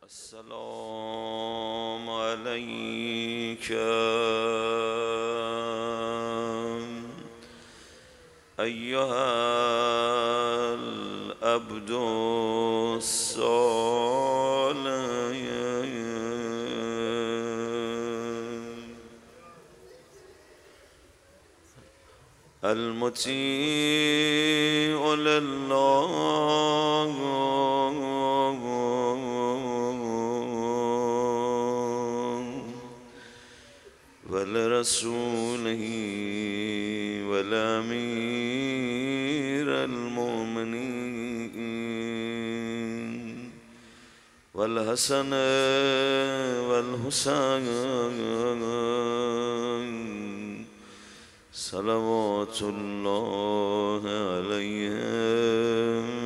السلام عليك أيها العبد الصالح المطيع لله ولرسوله والأمير المؤمنين والحسن والحسين صلوات الله عليهم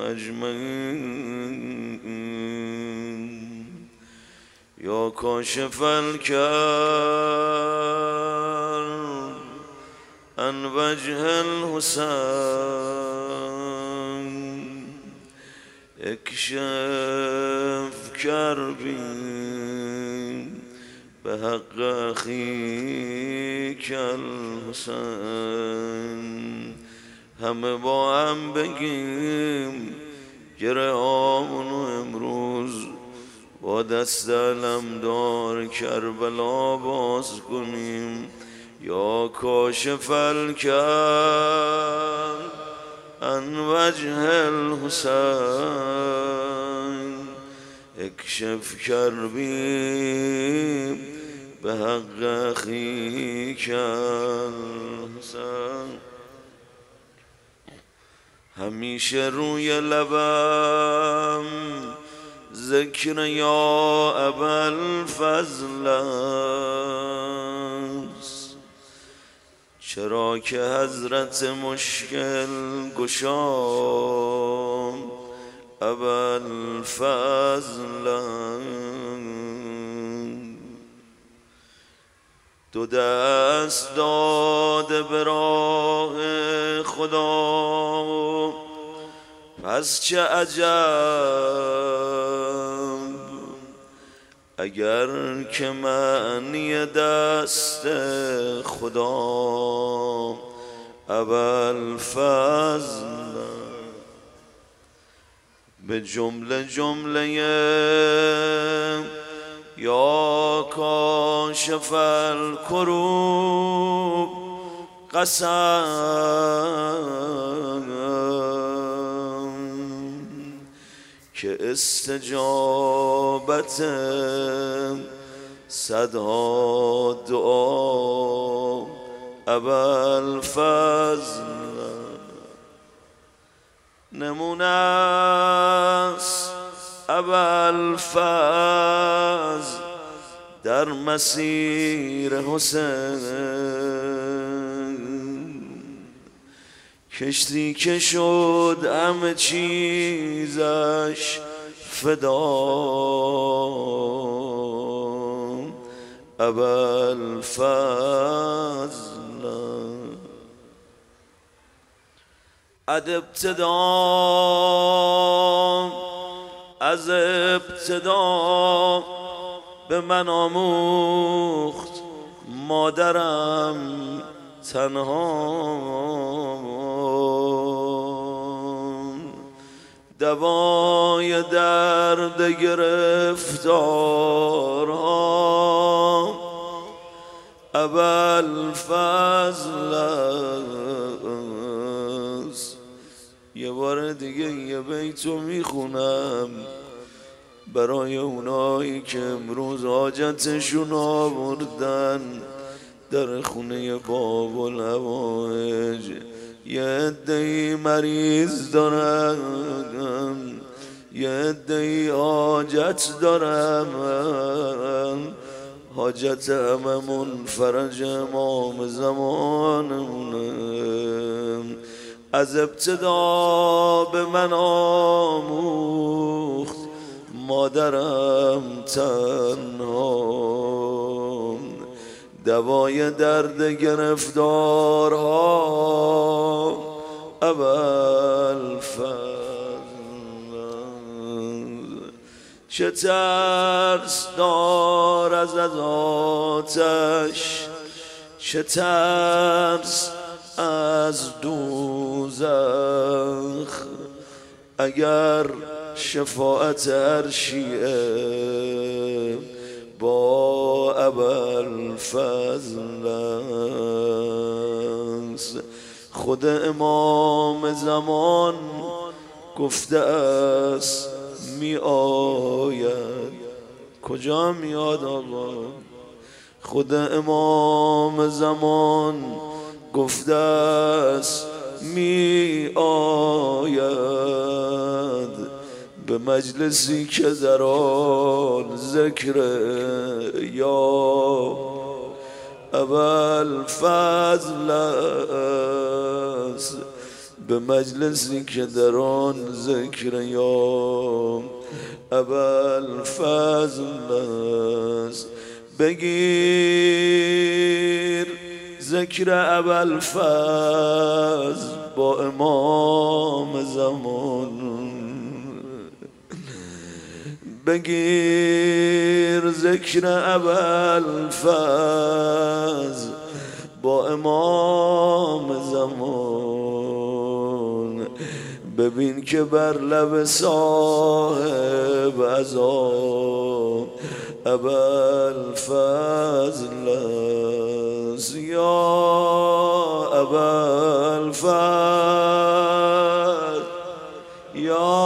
أجمعين. يا كاشف الكرب عن وجه الحسين اكشف كربي بحق أخيك الحسین. همه با هم بگیم گره آمونو امروز با دست علمدار کربلا باز کنیم. یا کاشف الکرب عن وجه الحسین اکشف کربی به حق اخیک الحسین. همیشه روی لبم ذکر یا ابوالفضل است، چرا که حضرت مشکل گشا ابوالفضل. دو دست داده به راه خدا، پس چه عجب اگر که معنی دست خدا ابوالفضل. به جمله یا کاشف الکروب قسم که استجابت صدها دعا ابوالفضل. نمونه است ابوالفضل در مسیر حسین، کشتی که شد همه چیزش فدا ابوالفضل. از ابتدا به من آموخت مادرم تنها، دوای درد گرفتارها ابوالفضل است. یه بار دیگه یه بیتو میخونم برای اونایی که امروز حاجتشون آوردن در خونه باب الهوایج. یه عده‌ای مریض دارن، یه عده‌ای حاجت دارن، حاجت هممون فرج امام زمانمونه. از ابتدا به من آموخت مادرم تنها، دوای درد گرفتارها ابوالفضل. چه ترس دار از آتش، چه ترس از دوزخ. اگر شفاعت هر شیعه با ابوالفضل است، خود امام زمان گفته است می آید. کجا میاد آقا؟ خود امام زمان گفته است می آید به مجلسی که در آن ذکر یا ابوالفضل است، به مجلسی که در آن ذکر یا ابوالفضل است. بگیر ذکر ابوالفضل با امام زمان، بگیر ذکر ابوالفضل با امام زمان. ببین که بر لب صاحب عذاب ابوالفضل است. یا ابوالفضل، یا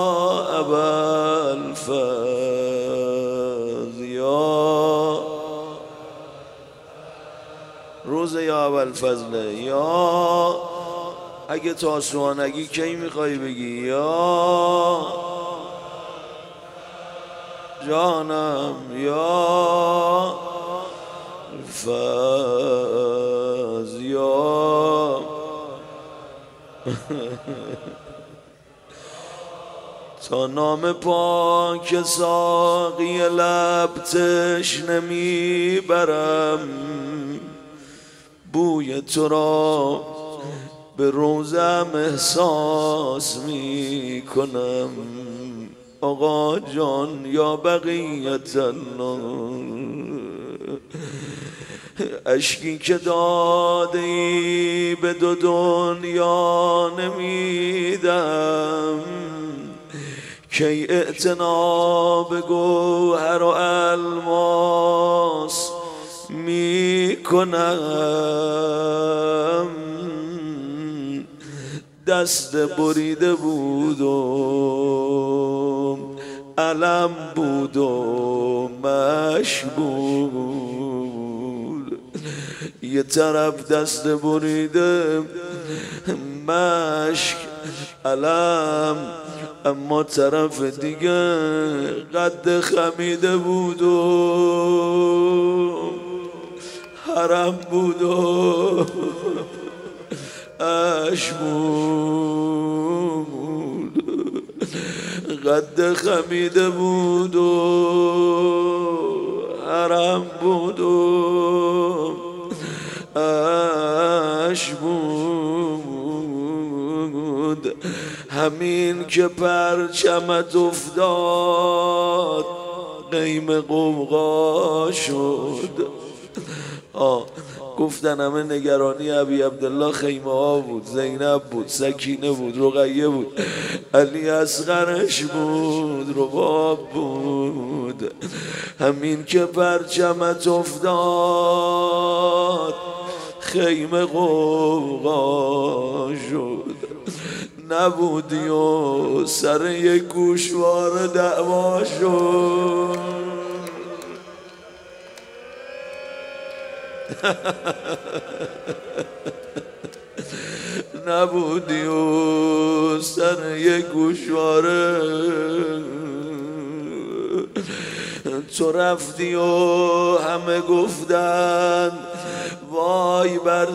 ابوالفضل، یا روز یا ابوالفضل. یا اگه تاسوانگی کی میخوای بگی؟ یا جانم یا فضل، یا تا نام پاک ساقی لب تشنه میبرم، بوی تو را به روزم احساس میکنم. آقا جان یا بقیت الله، اشکی که داده ای به دو دنیا نمیدم، کی اعتنا به گوهر و الماس میکنم. دست بریده بودم، علم بود و مشغول، یه طرف دست بریده مشک علم، اما طرف دیگه قد خمیده بود و حرم بود و اشمود، قد خمیده بود و حرم بود و اشمود. همین که پرچمت افتاد قیم قوقا شد. گفتن همه نگرانی ابی عبدالله خیمه ها بود، زینب بود، سکینه بود، رقیه بود، علی اصغرش بود، رباب بود. همین که پرچمت افتاد خیمه قوقا شد. نبودی و سر یک گوشوار دعوا شد. نبودی و سر یک گوشواره، تو رفتی و همه گفتن وای بر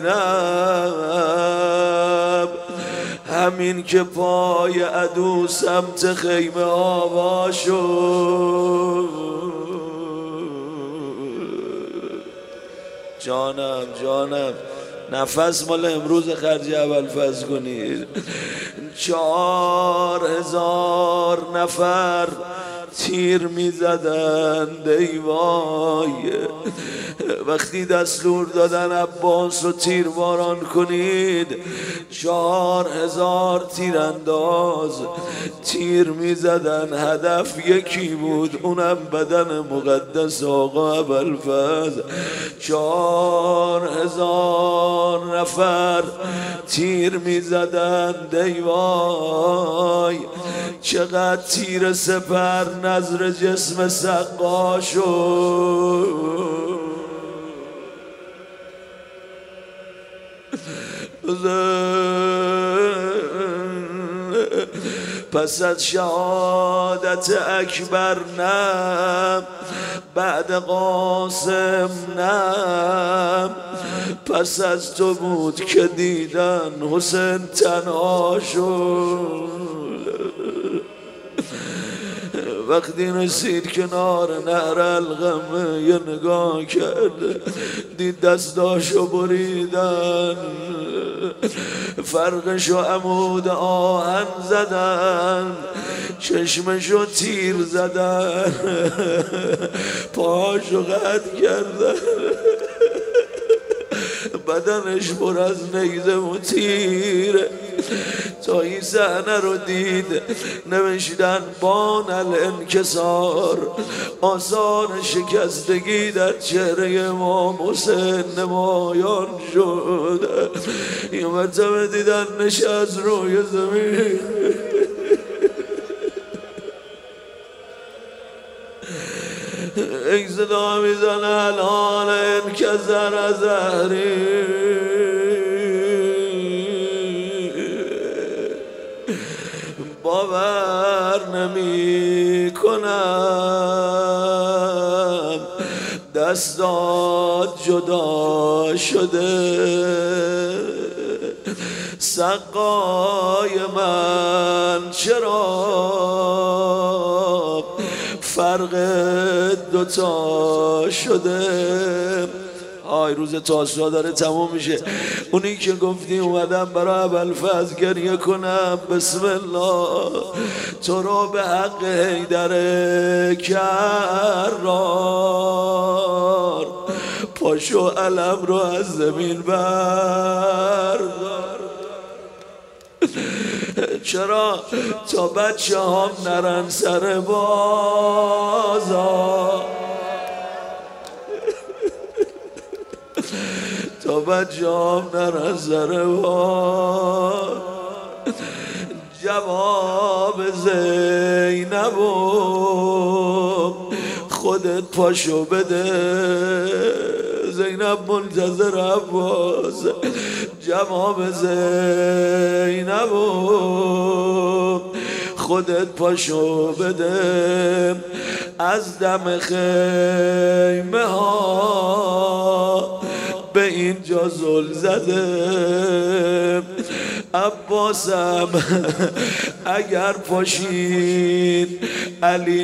زینب. همین که پای عدو سمت خیمه آوا شد. جانم جانم نفس مال امروز خرج ابوالفضل کنید. 4000 نفر تیر میزدند ای وای. وقتی دستور دادن عباس رو تیر باران کنید 4000 تیرانداز تیر میزدن، هدف یکی بود، اونم بدن مقدس آقا ابوالفضل. 4000 نفر تیر میزدند ای وای. چقدر تیر سپر نظر جسم سقا شد. پس از شهادت اکبر نه، بعد قاسم نه، پس از تو بود که دیدن حسین تنها شد. وقتی رسید کنار نهر القمه یه نگاه کرد، دید دستاشو بریدن، فرقشو عمود آهن زدن، چشمشو تیر زدن، پاهاشو قطع کردن، بدنش پر از نیزه و تیره. تا این صحنه رو دید نوشتن بان الانکسار، آثار شکستگی در چهره امام حسین نمایان شد. این مرتبه دیدن نشست روی زمین، این صدا میزنه الان انکسر زهری. باور نمی کنم دستات جدا شده، سقای من چرا فرق دوتا شده. آی روز تاسوعا داره تموم میشه، اونی که گفتی اومدم برای ابوالفضل گریه کنم، بسم الله تو رو به حق حیدر کرار، پاشو علم رو از زمین بردار. چرا تا بچه هم نرن سر بازار، تا بچه هم نرن سر بازار. جواب زینب خودت پاشو بده، زینب منتظر عباس. جواب زینب خودت پاشو بده، از دم خیمه ها به اینجا زل زده. عباسم اگر پاشید علی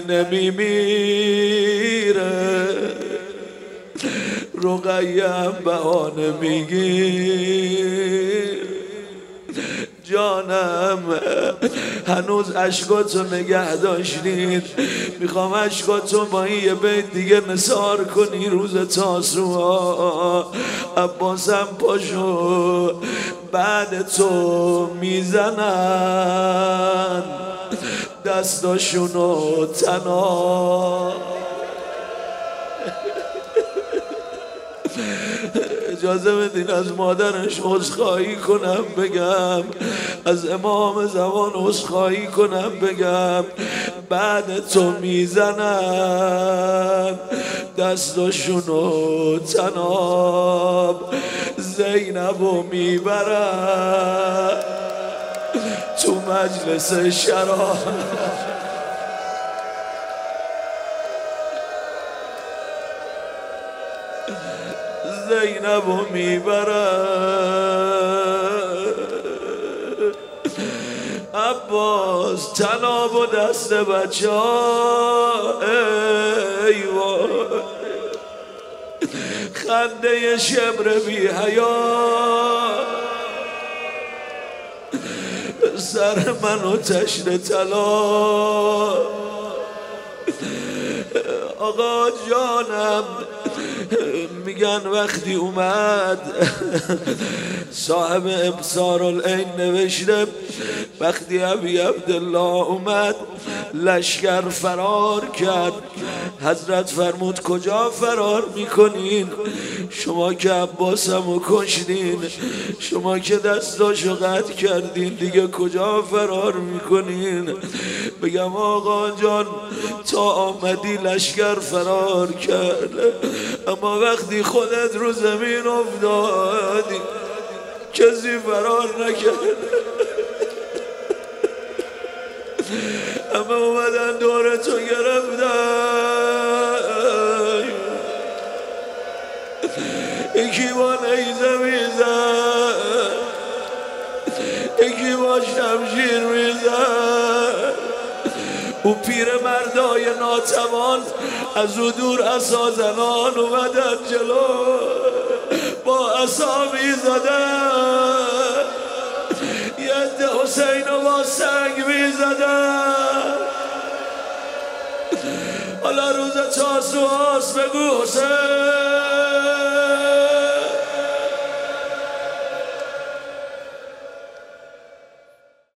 نمیمیره، رقیم بهانه میگیر. جانم هنوز اشکاتو نگه داشتید، میخوام اشکاتو با این یه بیت دیگه نثار کنی روز تاسوعا. عباسم پاشو بعد تو میزنن دستاشونو تنها. اجازه بدین از مادرش عذرخواهی کنم بگم، از امام زمان عذرخواهی کنم بگم، بعد تو میزنن دستاشونو تناب. زینبو میبرن تو مجلس شراب، زینبو میبرن. عباس تناب و دست بچه ها، ای وای خنده شمر بی حیا، سر منو تشنه طلا. آقا جانم میگن وقتی اومد صاحب ابصار العین نوشته وقتی ابی عبدالله اومد لشکر فرار کرد. حضرت فرمود کجا فرار میکنین؟ شما که عباسمو کشتین، شما که دستاشو قطع کردین، دیگه کجا فرار میکنین؟ بگم آقا جان تا آمدی لشکر فرار کرد، اما وقتی خودت رو زمین افتادی کسی فرار نکرد. اما اومدن دورتو گرفتن، یکی با نیزه میزن، یکی با شمشیر میزن. او پیر مردای ناتوان از او دور عصا زنان اومدن جلو با عصا میزدن، ید حسین و با سنگ میزدن. حالا روز چهارسوهاست بگو حسین